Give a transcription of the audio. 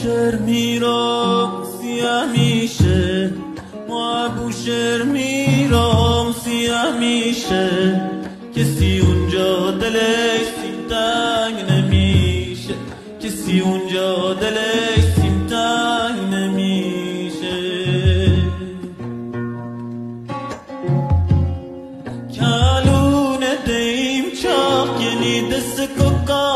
بوشهر میرم سیاه میشه، ما بوشهر میرم سیاه میشه، کسی اونجا دلش سیم تنگ نمیشه، کسی اونجا دلش سیم تنگ نمیشه. کلونه دیم چاک یعنی دست کوکا